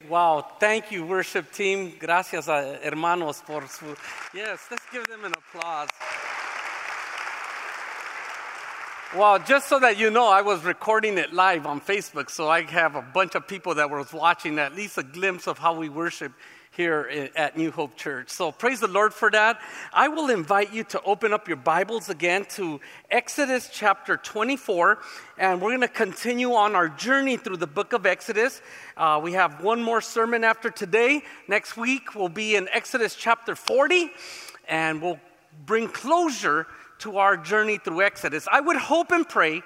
Wow, thank you, worship team. Gracias, hermanos, por su... Yes, let's give them an applause. Wow, just so that you know, I was recording it live on Facebook, so I have a bunch of people that were watching at least a glimpse of how we worship here at New Hope Church. So praise the Lord for that. I will invite you to open up your Bibles again to Exodus chapter 24, and we're going to continue on our journey through the book of Exodus. We have one more sermon after today. Next week we'll be in Exodus chapter 40, and we'll bring closure to our journey through Exodus. I would hope and pray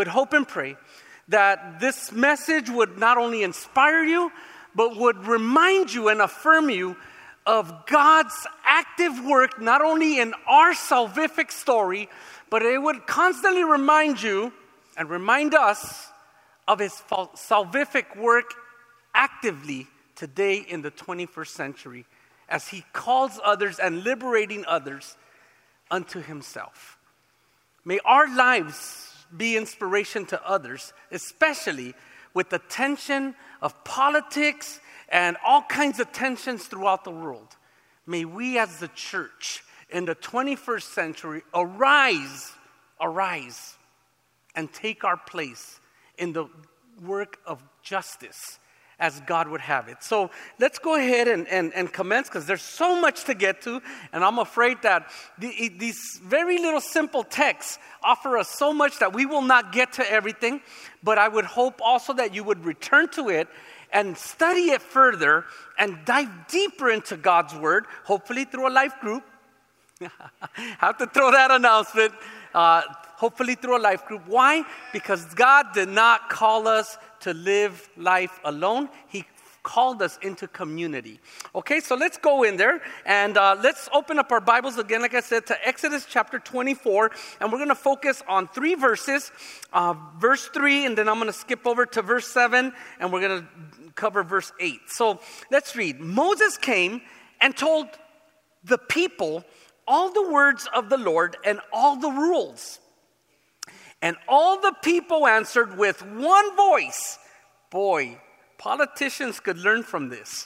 that this message would not only inspire you, but would remind you and affirm you of God's active work, not only in our salvific story, but it would constantly remind you and remind us of His salvific work actively today in the 21st century as He calls others and liberating others unto Himself. May our lives be inspiration to others, especially with the tension of politics and all kinds of tensions throughout the world. May we as the church in the 21st century arise and take our place in the work of justice as God would have it. So let's go ahead and commence, because there's so much to get to, and I'm afraid that these very little simple texts offer us so much that we will not get to everything, but I would hope also that you would return to it and study it further and dive deeper into God's Word, hopefully through a life group. Have to throw that announcement. Hopefully through a life group. Why? Because God did not call us to live life alone. He called us into community. Okay, so let's go in there and let's open up our Bibles again, like I said, to Exodus chapter 24, and we're going to focus on 3 verses. Verse 3, and then I'm going to skip over to verse 7, and we're going to cover verse 8. So let's read. Moses came and told the people all the words of the Lord and all the rules. And all the people answered with one voice. Boy, politicians could learn from this.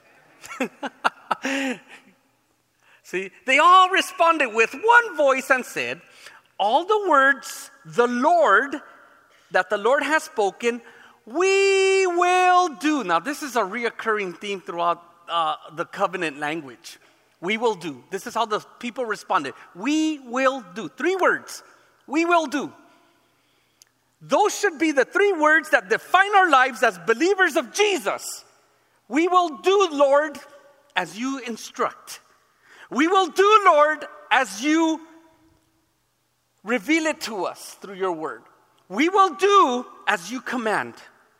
See, they all responded with one voice and said, all the words that the Lord has spoken, we will do. Now, this is a reoccurring theme throughout the covenant language. We will do. This is how the people responded. We will do. 3 words. We will do. Those should be the 3 words that define our lives as believers of Jesus. We will do, Lord, as you instruct. We will do, Lord, as you reveal it to us through your word. We will do as you command.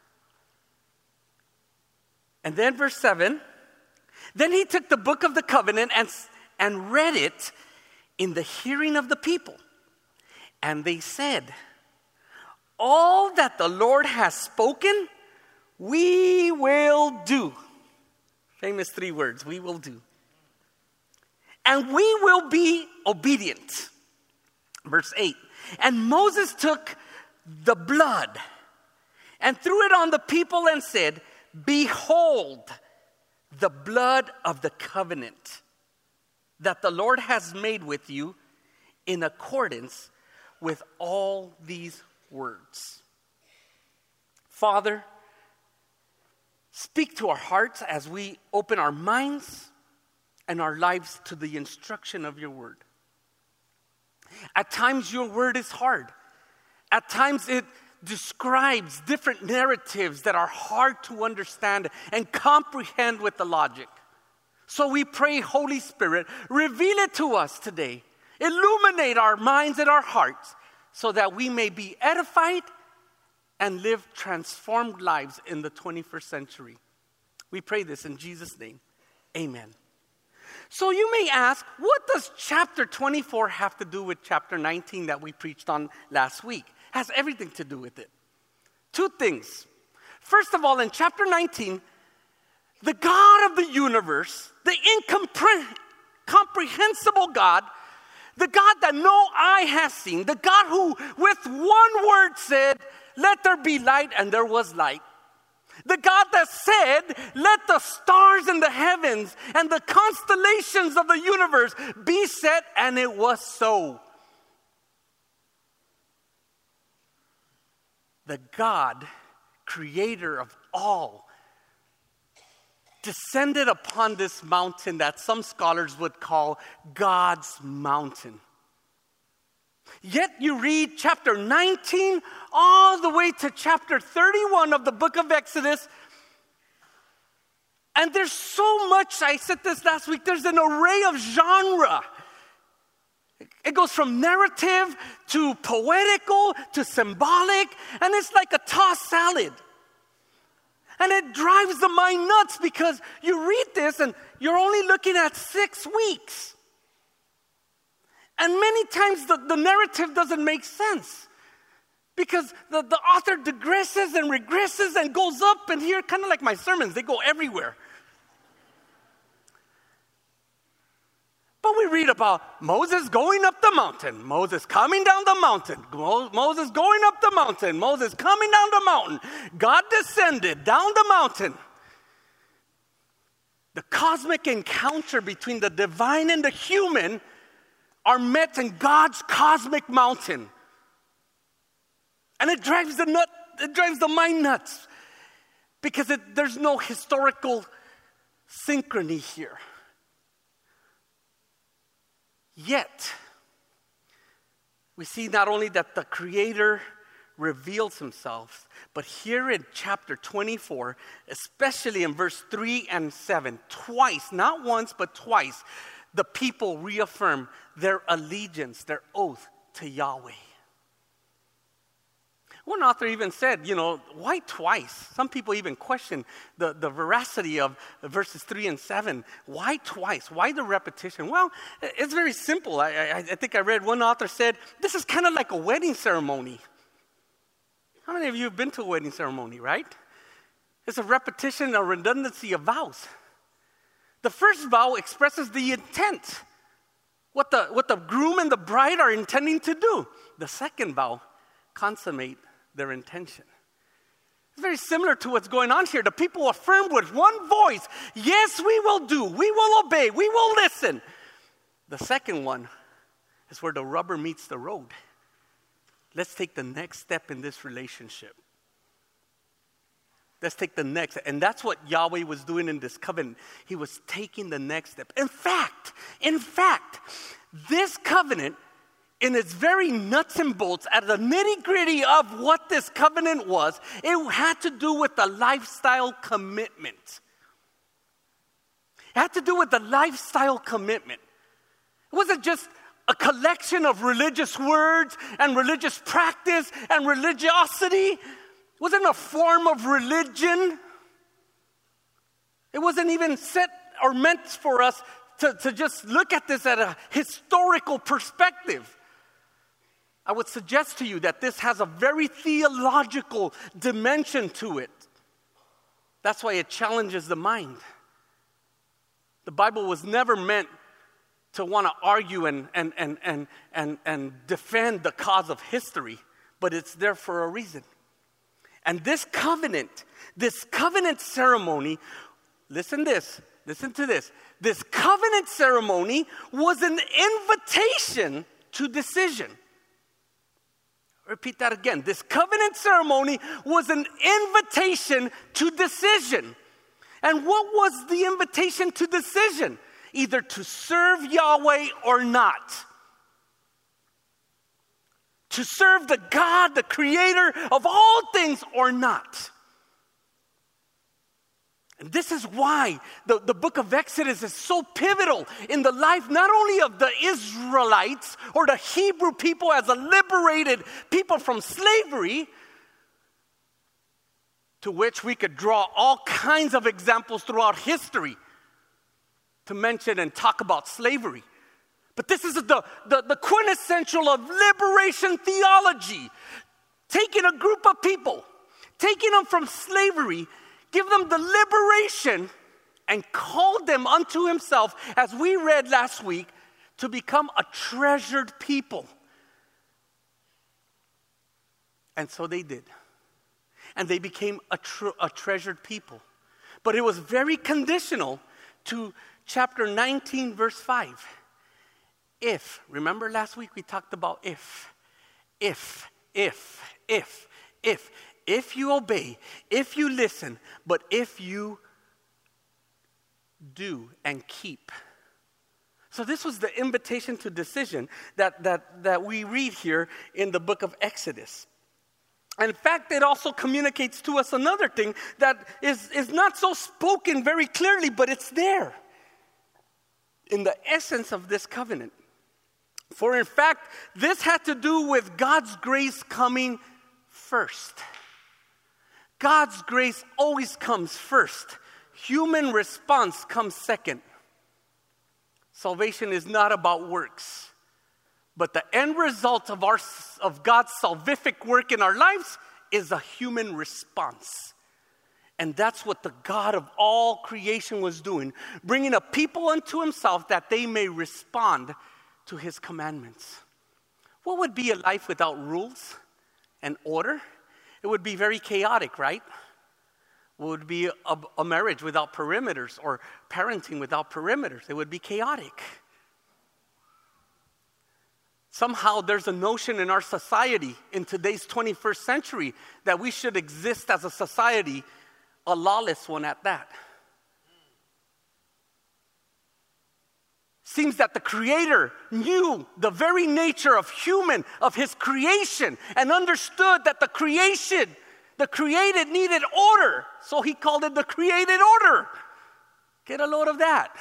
And then verse 7, then he took the book of the covenant and read it in the hearing of the people. And they said, all that the Lord has spoken, we will do. Famous 3 words, we will do. And we will be obedient. Verse 8, and Moses took the blood and threw it on the people and said, behold, the blood of the covenant that the Lord has made with you in accordance with all these words. Father, speak to our hearts as we open our minds and our lives to the instruction of your word. At times your word is hard. At times it describes different narratives that are hard to understand and comprehend with the logic. So we pray, Holy Spirit, reveal it to us today. Illuminate our minds and our hearts so that we may be edified and live transformed lives in the 21st century. We pray this in Jesus' name. Amen. So you may ask, what does chapter 24 have to do with chapter 19 that we preached on last week? It has everything to do with it. 2 things. First of all, in chapter 19, the God of the universe, the incomprehensible God, the God that no eye has seen, the God who with one word said, let there be light, and there was light. The God that said, let the stars in the heavens and the constellations of the universe be set, and it was so. The God, creator of all, descended upon this mountain that some scholars would call God's mountain. Yet you read chapter 19 all the way to chapter 31 of the book of Exodus, and there's so much, I said this last week, there's an array of genre. It goes from narrative to poetical to symbolic, and it's like a tossed salad. And it drives the mind nuts because you read this and you're only looking at 6 weeks. And many times the narrative doesn't make sense because the author digresses and regresses and goes up and here, kind of like my sermons, they go everywhere. But we read about Moses going up the mountain, Moses coming down the mountain, Moses going up the mountain, Moses coming down the mountain. God descended down the mountain. The cosmic encounter between the divine and the human are met in God's cosmic mountain. And it drives the mind nuts because there's no historical synchrony here. Yet, we see not only that the Creator reveals himself, but here in chapter 24, especially in verse 3 and 7, twice, not once, but twice, the people reaffirm their allegiance, their oath to Yahweh. One author even said, why twice? Some people even question the veracity of verses 3 and 7. Why twice? Why the repetition? Well, it's very simple. I think I read one author said, this is kind of like a wedding ceremony. How many of you have been to a wedding ceremony, right? It's a repetition, a redundancy of vows. The first vow expresses the intent, what the groom and the bride are intending to do. The second vow consummate their intention. It's very similar to what's going on here. The people affirmed with one voice, yes, we will do, we will obey, we will listen. The second one is where the rubber meets the road. Let's take the next step in this relationship. Let's take the next, and that's what Yahweh was doing in this covenant. He was taking the next step. In fact, this covenant, in its very nuts and bolts, at the nitty-gritty of what this covenant was, it had to do with a lifestyle commitment. It had to do with the lifestyle commitment. It wasn't just a collection of religious words and religious practice and religiosity. It wasn't a form of religion. It wasn't even set or meant for us to just look at this at a historical perspective. I would suggest to you that this has a very theological dimension to it. That's why it challenges the mind. The Bible was never meant to want to argue and defend the cause of history, but it's there for a reason. And this covenant ceremony, listen to this. This covenant ceremony was an invitation to decision. Repeat that again. This covenant ceremony was an invitation to decision. And what was the invitation to decision? Either to serve Yahweh or not. To serve the God, the creator of all things or not. And this is why the book of Exodus is so pivotal in the life not only of the Israelites or the Hebrew people as a liberated people from slavery, to which we could draw all kinds of examples throughout history to mention and talk about slavery. But this is the quintessential of liberation theology. Taking a group of people, taking them from slavery, give them the liberation and call them unto himself, as we read last week, to become a treasured people. And so they did. and they became a treasured people. But it was very conditional to chapter 19, verse 5. If, remember last week we talked about if you obey, if you listen, but if you do and keep. So this was the invitation to decision that we read here in the book of Exodus. In fact, it also communicates to us another thing that is not so spoken very clearly, but it's there in the essence of this covenant. For in fact, this had to do with God's grace coming first. God's grace always comes first. Human response comes second. Salvation is not about works, but the end result of God's salvific work in our lives is a human response. And that's what the God of all creation was doing, bringing a people unto himself that they may respond to his commandments. What would be a life without rules and order? It would be very chaotic, right? What would be a marriage without perimeters, or parenting without perimeters? It would be chaotic. Somehow there's a notion in our society, in today's 21st century, that we should exist as a society, a lawless one at that. Seems that the Creator knew the very nature of his creation, and understood that the created needed order. So he called it the created order. Get a load of that.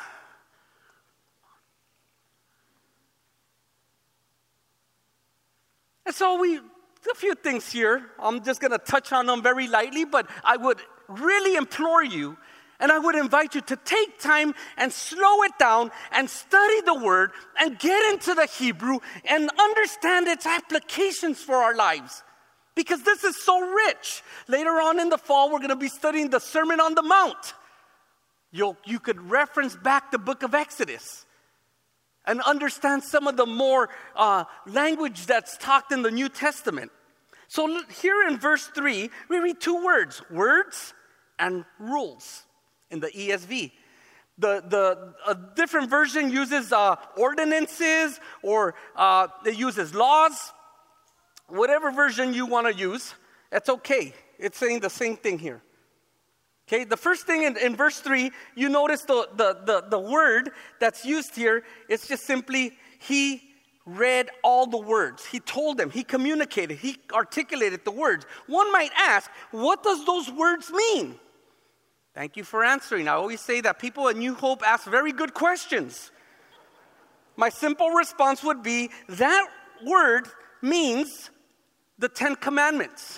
And so a few things here. I'm just going to touch on them very lightly, but I would really implore you, and I would invite you to take time and slow it down and study the Word and get into the Hebrew and understand its applications for our lives. Because this is so rich. Later on in the fall, we're going to be studying the Sermon on the Mount. You could reference back the book of Exodus and understand some of the more language that's talked in the New Testament. So here in verse 3, we read two words and rules in the ESV. A different version uses ordinances, or it uses laws. Whatever version you want to use, that's okay. It's saying the same thing here. Okay, the first thing in verse 3, you notice the word that's used here, it's just simply, he read all the words. He told them, he communicated, he articulated the words. One might ask, what does those words mean? Thank you for answering. I always say that people at New Hope ask very good questions. My simple response would be, that word means the 10 Commandments.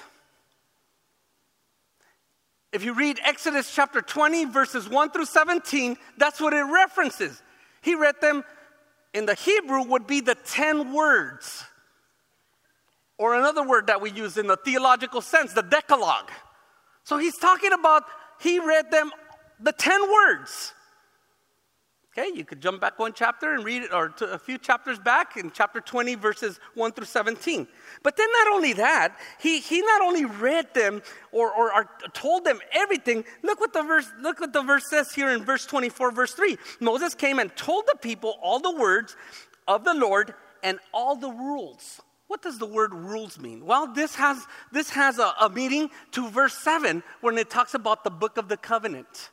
If you read Exodus chapter 20, verses 1 through 17, that's what it references. He read them in the Hebrew would be the 10 words. Or another word that we use in the theological sense, the Decalogue. So he's talking about, he read them the 10 words. Okay, you could jump back one chapter and read it, or to a few chapters back in chapter 20, verses 1 through 17. But then not only that, he not only read them or told them everything. Look what the verse says here in verse 24, verse 3. Moses came and told the people all the words of the Lord and all the rules. What does the word rules mean? Well, this has a meaning to verse 7 when it talks about the book of the covenant.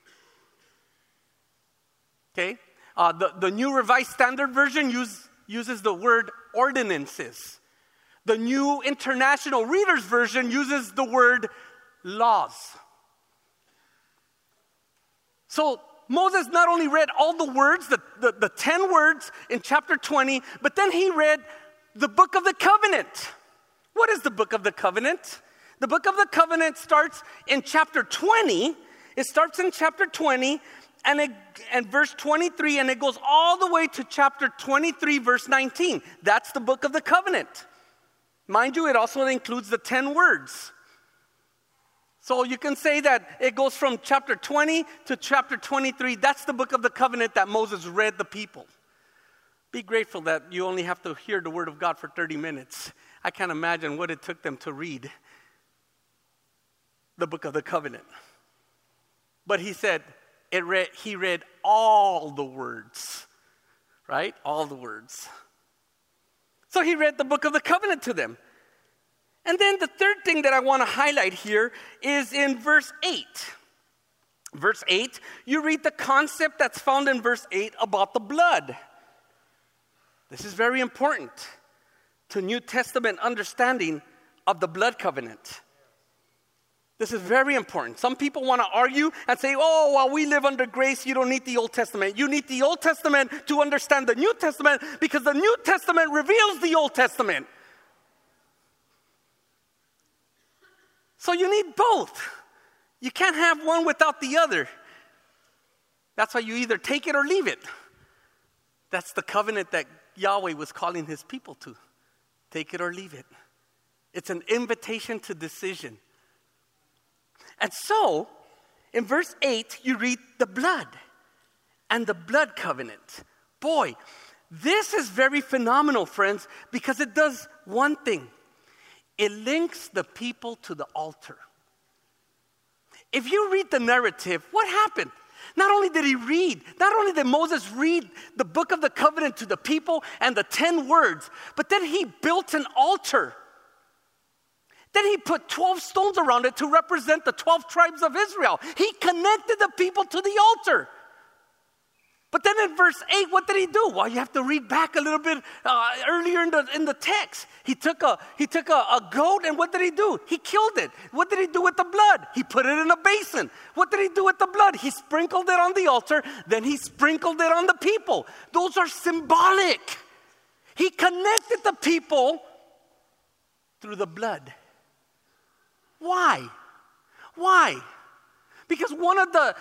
Okay, the New Revised Standard Version uses the word ordinances. The New International Reader's Version uses the word laws. So Moses not only read all the words, the 10 words in chapter 20, but then he read the book of the covenant. What is the book of the covenant? The book of the covenant starts in chapter 20. It starts in chapter 20 and verse 23, and it goes all the way to chapter 23, verse 19. That's the book of the covenant. Mind you, it also includes the 10 words. So you can say that it goes from chapter 20 to chapter 23. That's the book of the covenant that Moses read the people. Be grateful that you only have to hear the word of God for 30 minutes. I can't imagine what it took them to read. the book of the covenant. But he said, he read all the words, right? All the words. So he read the book of the covenant to them. And then the third thing that I want to highlight here is in verse 8. Verse 8, you read the concept that's found in verse 8 about the blood. This is very important to New Testament understanding of the blood covenant. This is very important. Some people want to argue and say, oh, while we live under grace, you don't need the Old Testament. You need the Old Testament to understand the New Testament because the New Testament reveals the Old Testament. So you need both. You can't have one without the other. That's why you either take it or leave it. That's the covenant that Yahweh was calling his people to. Take it or leave it. It's an invitation to decision. And so, in verse 8, you read the blood and the blood covenant. Boy, this is very phenomenal, friends, because it does one thing. It links the people to the altar. If you read the narrative, what happened? Not only did Moses read the book of the covenant to the people and the 10 words, but then he built an altar. Then he put 12 stones around it to represent the 12 tribes of Israel. He connected the people to the altar. But then in verse 8, what did he do? Well, you have to read back a little bit earlier in the text. He took a goat, and what did he do? He killed it. What did he do with the blood? He put it in a basin. What did he do with the blood? He sprinkled it on the altar, then he sprinkled it on the people. Those are symbolic. He connected the people through the blood. Why? Why? Because one of the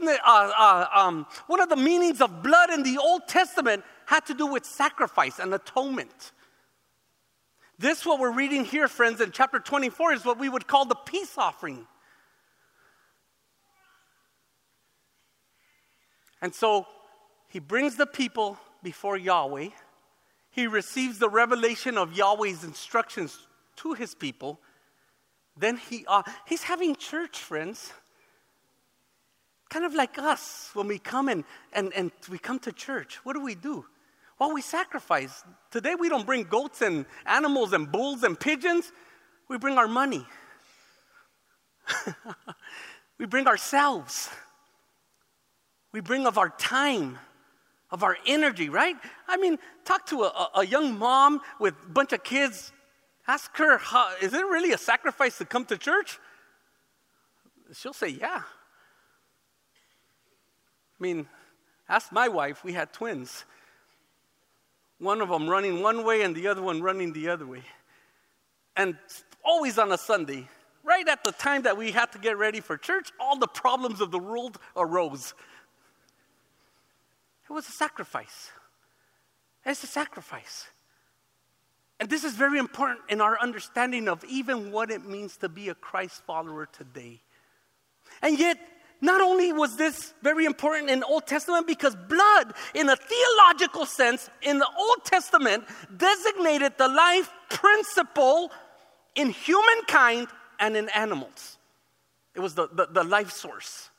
meanings of blood in the Old Testament had to do with sacrifice and atonement. This, what we're reading here, friends, in chapter 24 is what we would call the peace offering. And so he brings the people before Yahweh. He receives the revelation of Yahweh's instructions to his people. Then he's having church, friends. Kind of like us when we come and we come to church. What do? Well, we sacrifice. Today we don't bring goats and animals and bulls and pigeons. We bring our money. We bring ourselves. We bring of our time, of our energy, right? I mean, talk to a young mom with a bunch of kids. Ask her, is it really a sacrifice to come to church? She'll say, yeah. I mean, ask my wife. We had twins. One of them running one way and the other one running the other way. And always on a Sunday, right at the time that we had to get ready for church, all the problems of the world arose. It was a sacrifice. It's a sacrifice. And this is very important in our understanding of even what it means to be a Christ follower today. And yet, not only was this very important in the Old Testament, because blood, in a theological sense, in the Old Testament, designated the life principle in humankind and in animals. It was the life source.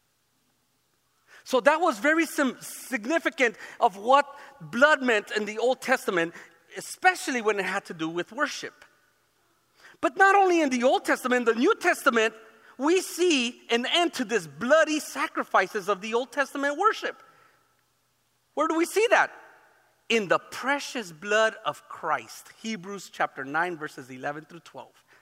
So that was very significant of what blood meant in the Old Testament, especially when it had to do with worship. But not only in the Old Testament, the New Testament, we see an end to this bloody sacrifices of the Old Testament worship. Where do we see that? In the precious blood of Christ. Hebrews chapter 9, verses 11 through 12.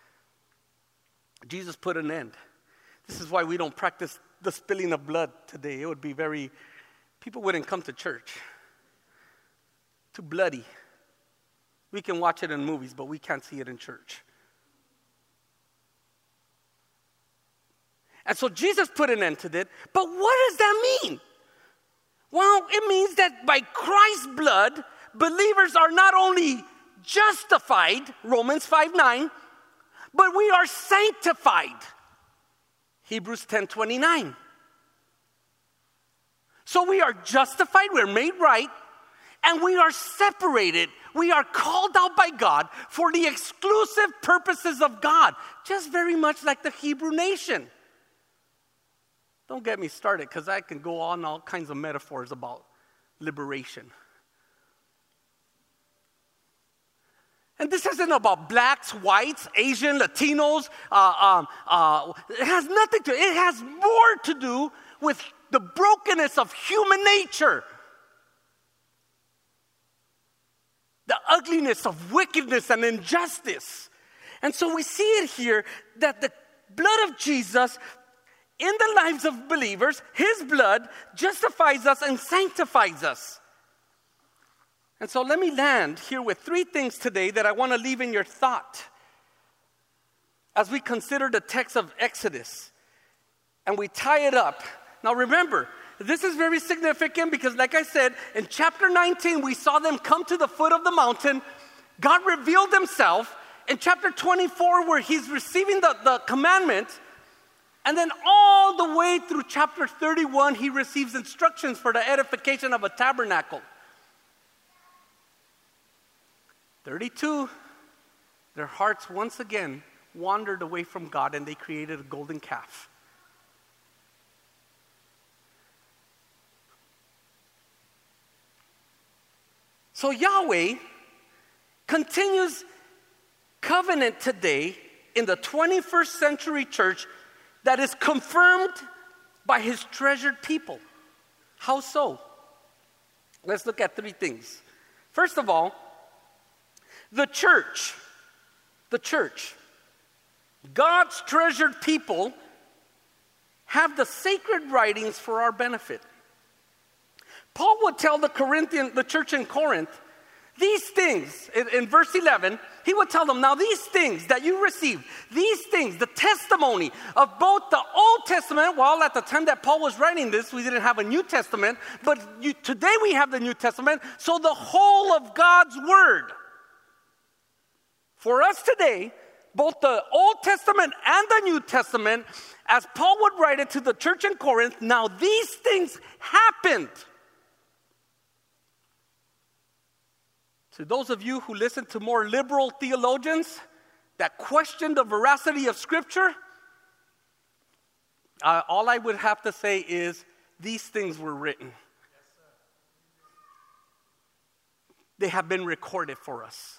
Jesus put an end. This is why we don't practice the spilling of blood today. It would be people wouldn't come to church. Too bloody. We can watch it in movies, but we can't see it in church. And so Jesus put an end to it. But what does that mean? Well, it means that by Christ's blood, believers are not only justified, Romans 5:9, but we are sanctified, Hebrews 10:29. So we are justified, we're made right, and we are separated. We are called out by God for the exclusive purposes of God, just very much like the Hebrew nation. Don't get me started, because I can go on all kinds of metaphors about liberation. And this isn't about blacks, whites, Asian, Latinos. It has nothing to, it has more to do with the brokenness of human nature. The ugliness of wickedness and injustice. And so we see it here that the blood of Jesus in the lives of believers, his blood justifies us and sanctifies us. And so let me land here with 3 things today that I want to leave in your thought as we consider the text of Exodus and we tie it up. Now remember, this is very significant because, like I said, in chapter 19, we saw them come to the foot of the mountain. God revealed himself. In chapter 24, where he's receiving the commandment, and then all the way through chapter 31, he receives instructions for the edification of a tabernacle. 32, their hearts once again wandered away from God and they created a golden calf. So Yahweh continues covenant today in the 21st century church that is confirmed by his treasured people. How so? Let's look at 3 things. First of all, the church, God's treasured people have the sacred writings for our benefit. Paul would tell the church in Corinth, these things, in verse 11, he would tell them, now these things that you receive, these things, the testimony of both the Old Testament, well, at the time that Paul was writing this, we didn't have a New Testament, but today we have the New Testament, so the whole of God's Word. For us today, both the Old Testament and the New Testament, as Paul would write it to the church in Corinth, now these things happened. To those of you who listen to more liberal theologians that question the veracity of Scripture, all I would have to say is these things were written. They have been recorded for us.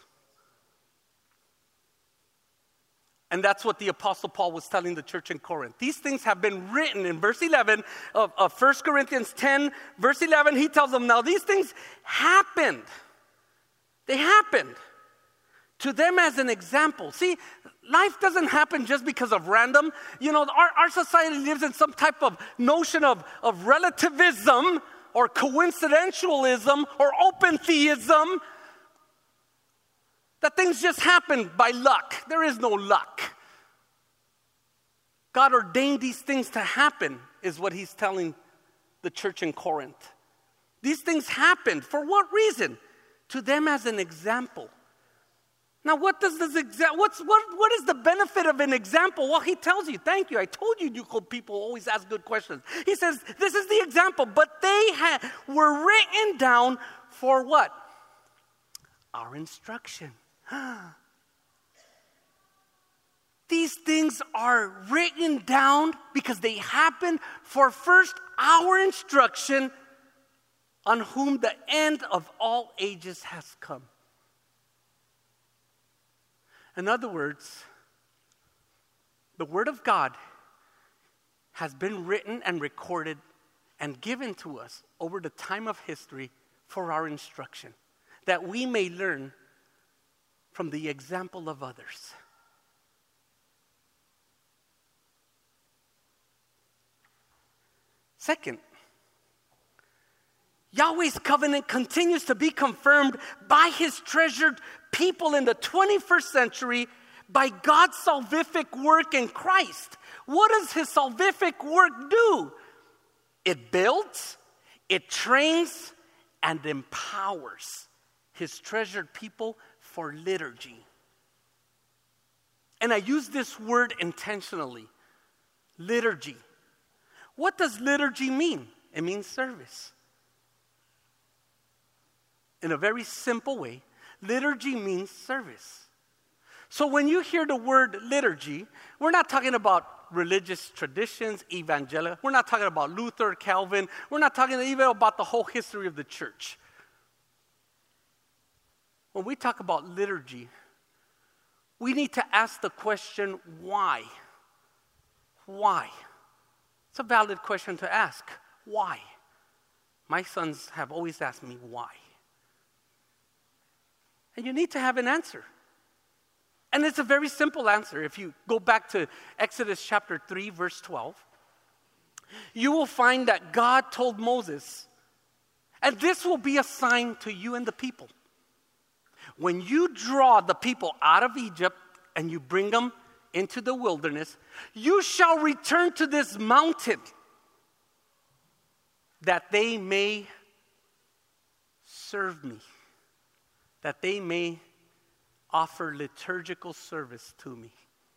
And that's what the Apostle Paul was telling the church in Corinth. These things have been written in verse 11 of 1 Corinthians 10, verse 11. He tells them, now these things happened. They happened to them as an example. See, life doesn't happen just because of random. You know, our society lives in some type of notion of relativism or coincidentialism or open theism. That things just happen by luck. There is no luck. God ordained these things to happen, is what he's telling the church in Corinth. These things happened. For what reason? To them as an example. Now, what does this what is the benefit of an example? Well, he tells you, thank you. I told you people always ask good questions. He says, this is the example, but they were written down for what? Our instruction. These things are written down because they happen for first our instruction, on whom the end of all ages has come. In other words, the Word of God has been written and recorded and given to us over the time of history for our instruction, that we may learn from the example of others. Second, Yahweh's covenant continues to be confirmed by his treasured people in the 21st century by God's salvific work in Christ. What does his salvific work do? It builds, it trains, and empowers his treasured people for liturgy. And I use this word intentionally, liturgy. What does liturgy mean? It means service. In a very simple way, Liturgy means service. So when you hear the word liturgy, we're not talking about religious traditions, evangelical. We're not talking about Luther, Calvin. We're not talking even about the whole history of the church. When we talk about liturgy, we need to ask the question, why? Why? It's a valid question to ask. Why? My sons have always asked me why. And you need to have an answer. And it's a very simple answer. If you go back to Exodus chapter 3, verse 12, you will find that God told Moses, and this will be a sign to you and the people. When you draw the people out of Egypt and you bring them into the wilderness, you shall return to this mountain that they may serve me, that they may offer liturgical service to me.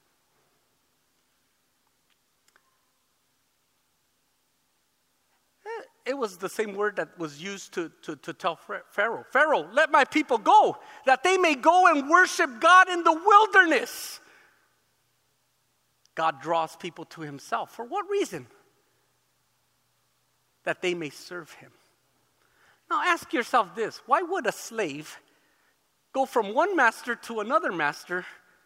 It was the same word that was used to tell Pharaoh, Pharaoh, let my people go, that they may go and worship God in the wilderness. God draws people to himself. For what reason? That they may serve him. Now ask yourself this, why would a slave go from one master to another master?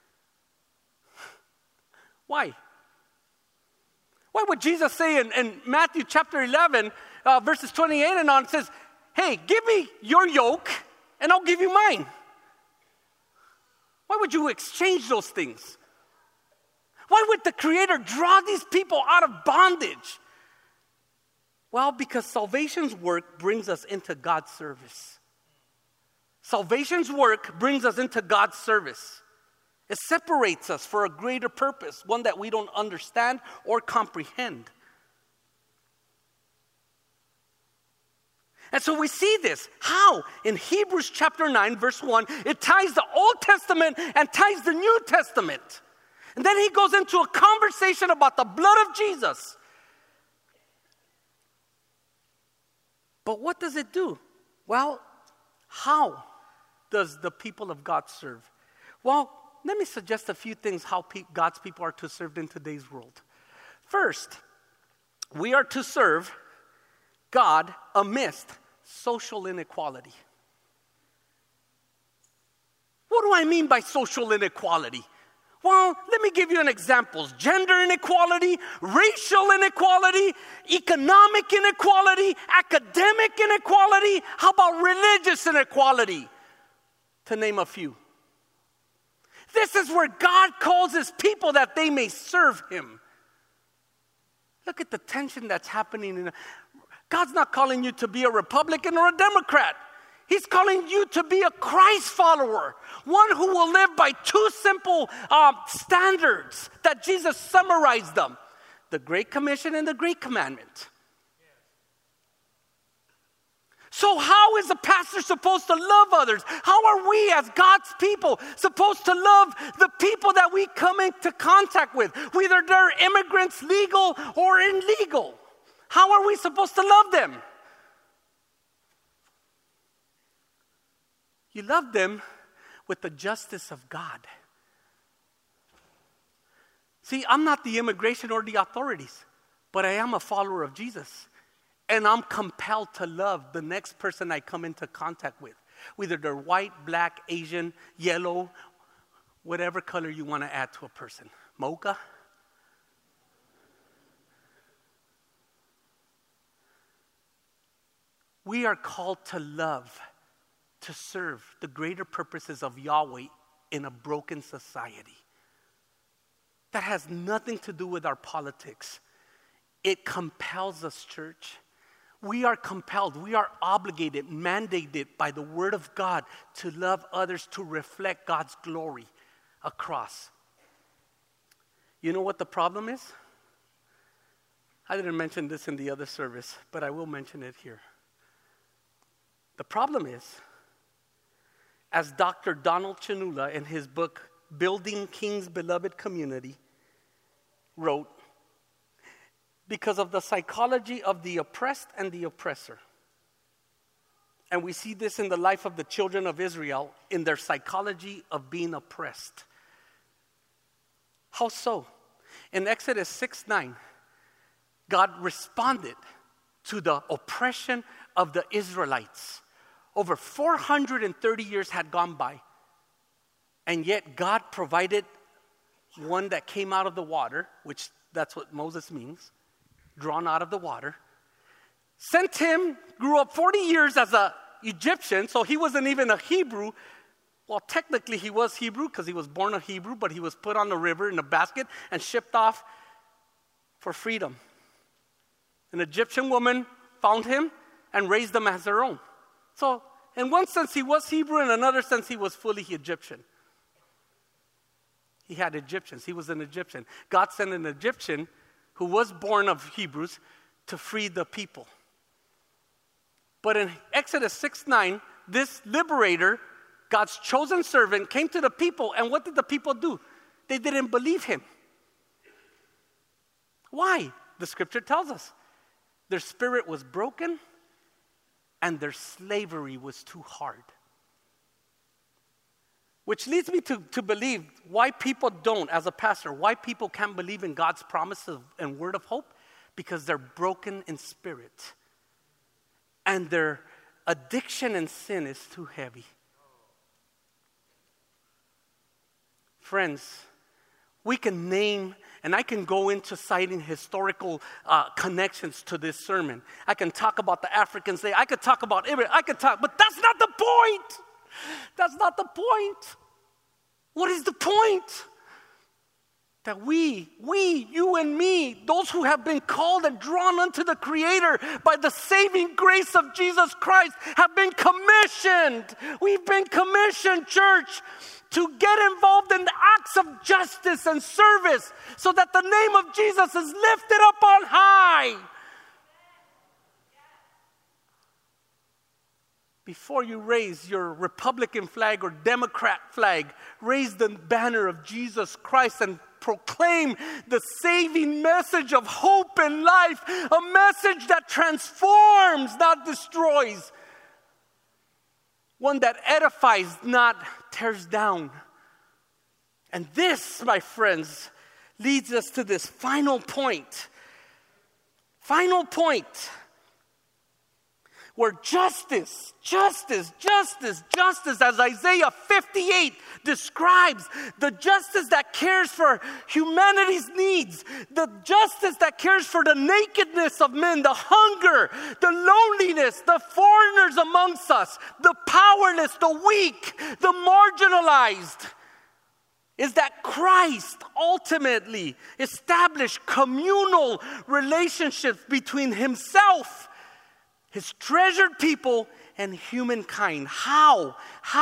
Why? Why would Jesus say in Matthew chapter 11, verses 28 and on, says, hey, give me your yoke and I'll give you mine? Why would you exchange those things? Why would the Creator draw these people out of bondage? Well, because salvation's work brings us into God's service. Salvation's work brings us into God's service. It separates us for a greater purpose, one that we don't understand or comprehend. And so we see this. How? In Hebrews chapter 9, verse 1, it ties the Old Testament and ties the New Testament. And then he goes into a conversation about the blood of Jesus. But what does it do? Well, how does the people of God serve? Well, let me suggest a few things how God's people are to serve in today's world. First, we are to serve God amidst social inequality. What do I mean by social inequality? Well, let me give you an example. Gender inequality, racial inequality, economic inequality, academic inequality. How about religious inequality? To name a few. This is where God calls his people that they may serve him. Look at the tension that's happening. God's not calling you to be a Republican or a Democrat. He's calling you to be a Christ follower, one who will live by two simple standards that Jesus summarized them, the Great Commission and the Great Commandment. So how is a pastor supposed to love others? How are we as God's people supposed to love the people that we come into contact with, whether they're immigrants, legal or illegal? How are we supposed to love them? You love them with the justice of God. See, I'm not the immigration or the authorities, but I am a follower of Jesus. And I'm compelled to love the next person I come into contact with, whether they're white, black, Asian, yellow, whatever color you want to add to a person. Mocha. We are called to love, to serve the greater purposes of Yahweh in a broken society. That has nothing to do with our politics. It compels us, church. We are compelled, we are obligated, mandated by the Word of God to love others, to reflect God's glory across. You know what the problem is? I didn't mention this in the other service, but I will mention it here. The problem is, as Dr. Donald Chanula in his book, Building King's Beloved Community, wrote, because of the psychology of the oppressed and the oppressor. And we see this in the life of the children of Israel in their psychology of being oppressed. How so? In Exodus 6:9, God responded to the oppression of the Israelites. Over 430 years had gone by, and yet God provided one that came out of the water, which that's what Moses means, drawn out of the water. Sent him, grew up 40 years as an Egyptian, so he wasn't even a Hebrew. Well, technically he was Hebrew because he was born a Hebrew, but he was put on the river in a basket and shipped off for freedom. An Egyptian woman found him and raised him as her own. So in one sense he was Hebrew, in another sense he was fully Egyptian. He had Egyptians. He was an Egyptian. God sent an Egyptian who was born of Hebrews to free the people. But in Exodus 6:9, this liberator, God's chosen servant, came to the people, and what did the people do? They didn't believe him. Why? The scripture tells us. Their spirit was broken, and their slavery was too hard. Which leads me to believe why people don't, as a pastor, why people can't believe in God's promises and word of hope, because they're broken in spirit. And their addiction and sin is too heavy. Friends, we can name, and I can go into citing historical connections to this sermon. I can talk about the African slave. I could talk about Ibrahim. But that's not the point. That's not the point. What is the point? That we, you and me, those who have been called and drawn unto the Creator by the saving grace of Jesus Christ, have been commissioned. We've been commissioned, church, to get involved in the acts of justice and service so that the name of Jesus is lifted up on high. Before you raise your Republican flag or Democrat flag, raise the banner of Jesus Christ and proclaim the saving message of hope and life, a message that transforms, not destroys, one that edifies, not tears down. And this, my friends, leads us to this final point. Final point. Where justice, as Isaiah 58 describes, the justice that cares for humanity's needs, the justice that cares for the nakedness of men, the hunger, the loneliness, the foreigners amongst us, the powerless, the weak, the marginalized, is that Christ ultimately established communal relationships between himself, his treasured people, and humankind. How?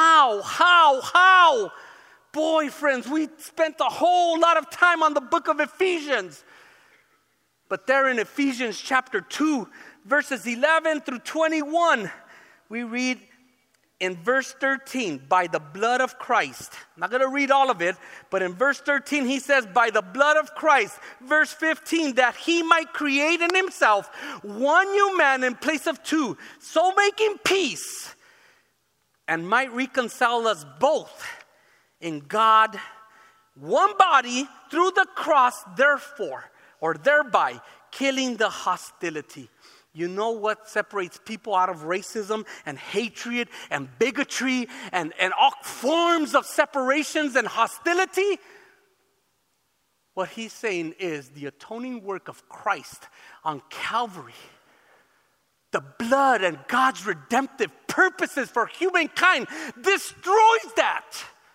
Boy, friends, we spent a whole lot of time on the book of Ephesians. But there in Ephesians chapter 2, verses 11 through 21, we read in verse 13, by the blood of Christ. I'm not going to read all of it, but in verse 13 he says, by the blood of Christ. Verse 15, that he might create in himself one new man in place of two, so making peace, and might reconcile us both in God, one body, through the cross, therefore, or thereby, killing the hostility. You know what separates people out of racism and hatred and bigotry and all forms of separations and hostility? What he's saying is the atoning work of Christ on Calvary. The blood and God's redemptive purposes for humankind destroys that.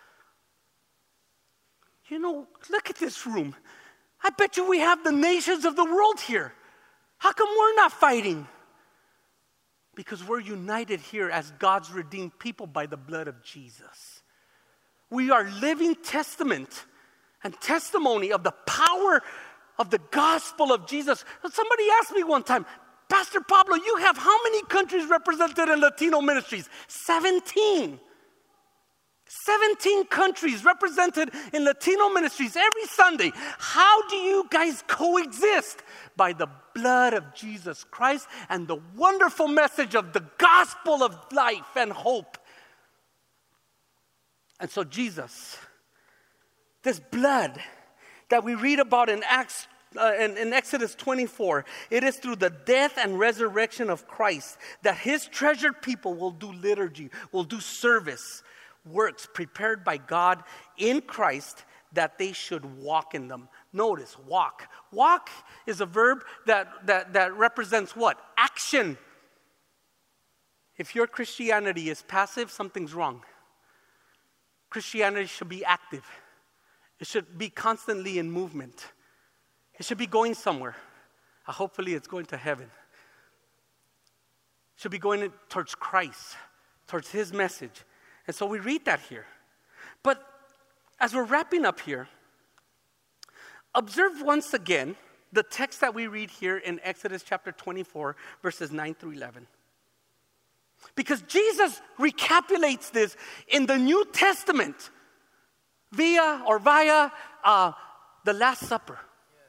You know, look at this room. I bet you we have the nations of the world here. How come we're not fighting? Because we're united here as God's redeemed people by the blood of Jesus. We are living testament and testimony of the power of the gospel of Jesus. Somebody asked me one time, Pastor Pablo, you have how many countries represented in Latino ministries? 17. 17 countries represented in Latino ministries every Sunday. How do you guys coexist? By the blood of Jesus Christ and the wonderful message of the gospel of life and hope. And so Jesus, this blood that we read about in Exodus 24, it is through the death and resurrection of Christ that his treasured people will do liturgy, will do service, works prepared by God in Christ that they should walk in them. Notice, walk. Walk is a verb that represents what? Action. If your Christianity is passive, something's wrong. Christianity should be active. It should be constantly in movement. It should be going somewhere. Hopefully it's going to heaven. It should be going towards Christ, towards his message. And so we read that here. But as we're wrapping up here, observe once again the text that we read here in Exodus chapter 24, verses 9 through 11. Because Jesus recapitulates this in the New Testament via the Last Supper.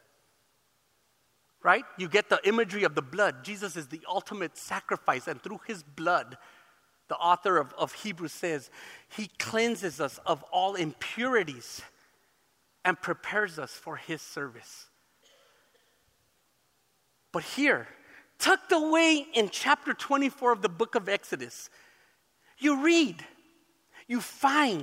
Right? You get the imagery of the blood. Jesus is the ultimate sacrifice, and through his blood, the author of Hebrews says, he cleanses us of all impurities and prepares us for his service. But here, tucked away in chapter 24 of the book of Exodus, you read, you find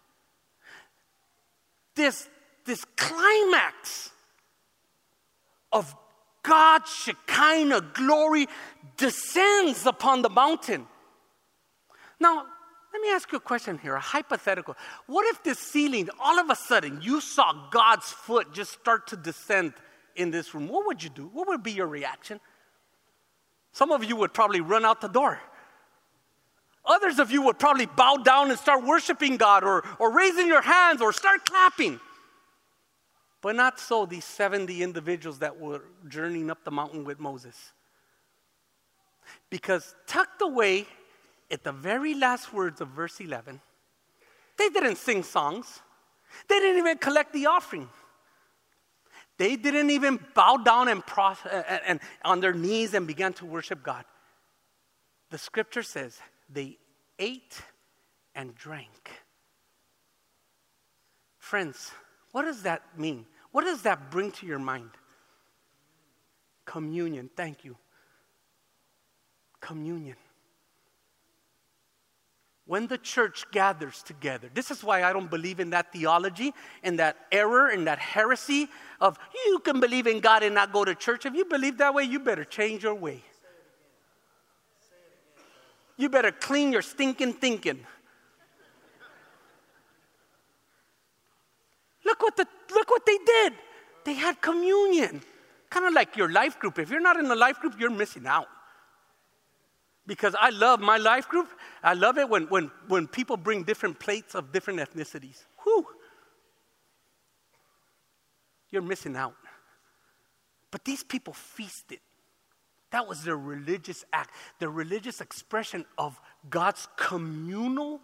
this climax of God's Shekinah glory descends upon the mountain. Now, let me ask you a question here, a hypothetical. What if this ceiling, all of a sudden, you saw God's foot just start to descend in this room? What would you do? What would be your reaction? Some of you would probably run out the door. Others of you would probably bow down and start worshiping God or raising your hands or start clapping. But not so these 70 individuals that were journeying up the mountain with Moses. Because tucked away at the very last words of verse 11, they didn't sing songs. They didn't even collect the offering. They didn't even bow down and on their knees and began to worship God. The scripture says they ate and drank. Friends, what does that mean? What does that bring to your mind? Communion. Thank you. Communion. When the church gathers together, this is why I don't believe in that theology and that error and that heresy of you can believe in God and not go to church. If you believe that way, you better change your way. You better clean your stinking thinking. Look what they did. They had communion. Kind of like your life group. If you're not in a life group, you're missing out. Because I love my life group. I love it when people bring different plates of different ethnicities. Whew. You're missing out. But these people feasted. That was their religious act, their religious expression of God's communal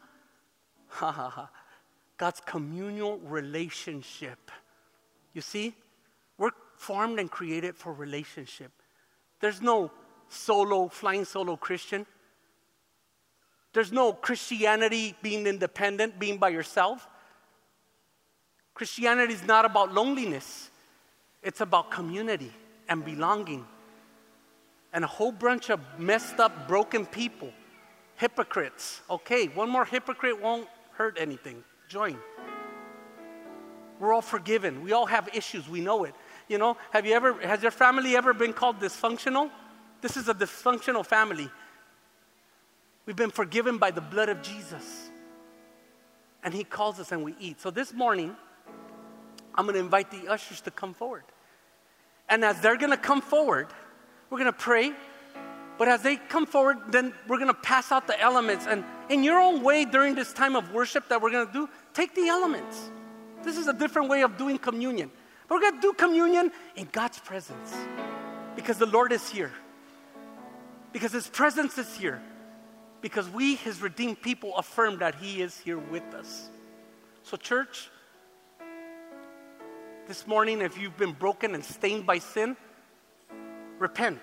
relationship. You see, we're formed and created for relationship. There's no flying solo Christian. There's no Christianity being independent, being by yourself. Christianity is not about loneliness. It's about community and belonging. And a whole bunch of messed up, broken people. Hypocrites. Okay, one more hypocrite won't hurt anything. Join. We're all forgiven. We all have issues. We know it. You know, has your family ever been called dysfunctional? This is a dysfunctional family. We've been forgiven by the blood of Jesus. And he calls us and we eat. So this morning, I'm going to invite the ushers to come forward. And as they're going to come forward, we're going to pray. But as they come forward, then we're going to pass out the elements. And in your own way, during this time of worship that we're going to do, take the elements. This is a different way of doing communion. But we're going to do communion in God's presence. Because the Lord is here. Because his presence is here. Because we, his redeemed people, affirm that he is here with us. So church, this morning, if you've been broken and stained by sin, repent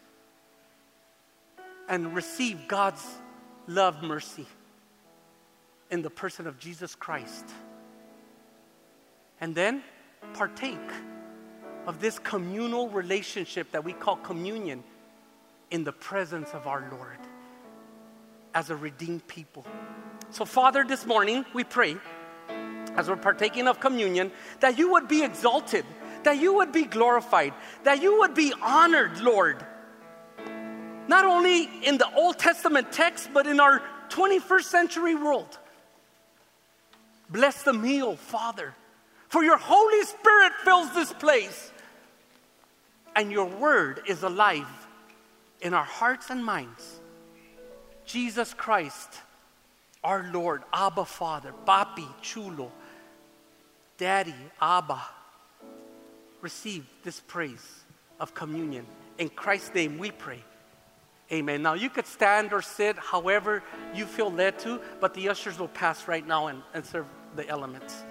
and receive God's love, mercy in the person of Jesus Christ. And then partake of this communal relationship that we call communion in the presence of our Lord as a redeemed people. So Father, this morning we pray, as we're partaking of communion, that you would be exalted, that you would be glorified, that you would be honored, Lord. Not only in the Old Testament text, but in our 21st century world. Bless the meal, Father, for your Holy Spirit fills this place, and your word is alive in our hearts and minds. Jesus Christ, our Lord, Abba Father, Papi, Chulo, Daddy, Abba, receive this praise of communion. In Christ's name we pray. Amen. Now you could stand or sit however you feel led to, but the ushers will pass right now and serve the elements.